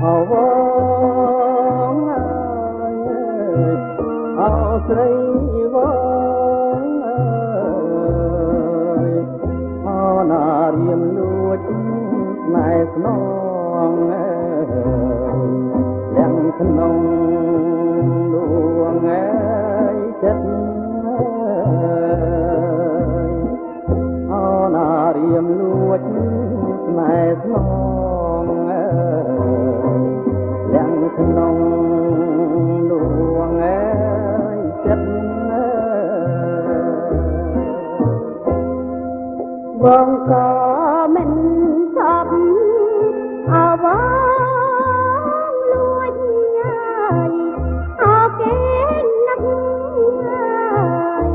អវងអើយអោស្រីវងអើយអណារៀមលួចណែស្នងអើយយ៉ាងក្នុងដួងអើយចិត្តអណារៀមលួចណែស្នងអើយយ៉ាងក្នុងដួងអើយចិត្តបងក៏មិនស្អប់អវងលួចហើយអគេណាស់ហើយ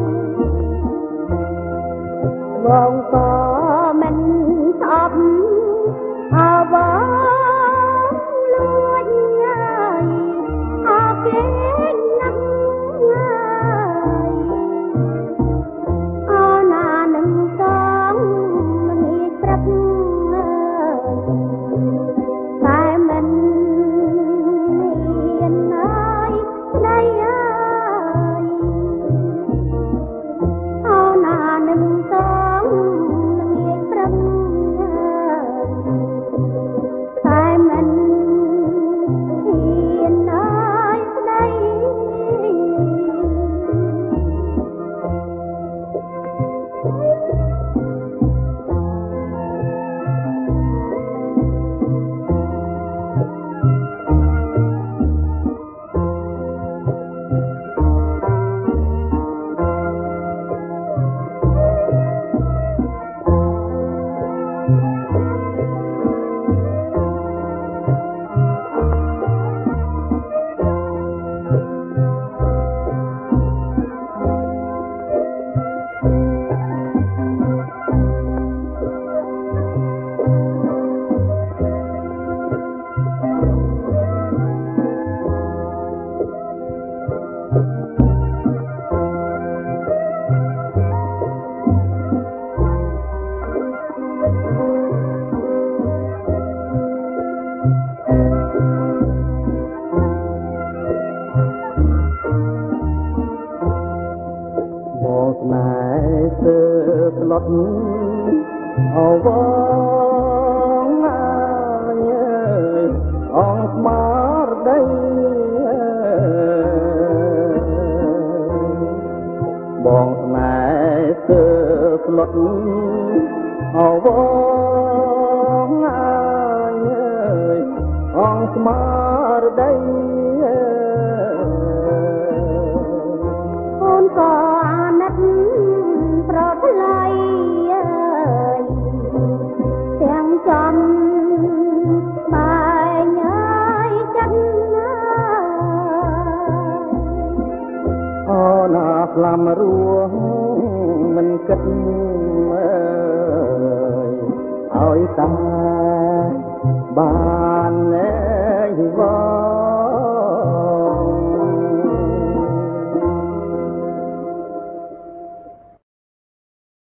បងក៏មិនស្អប់អវងលួចហើយអគេណាស់ហើយអណានឹងសងមិនងាយប្រាប់តែមិនមានហើយស្ដីហើយអណានឹងសងមិនងាយប្រាប់តែមិនមានហើយស្ដីបងស្នេហ៍ទើបស្លុតអវងអើយអងស្មារតីបងស្នេហ៍ទើបស្លុតអវងអើយអងស្មារតីអូនក៏អាណិតប្រថ្លៃទាំងចំបាយញ៉ៃចិត្តអូណាស្លាមរួងមិនគិតអើយឲ្យតែបា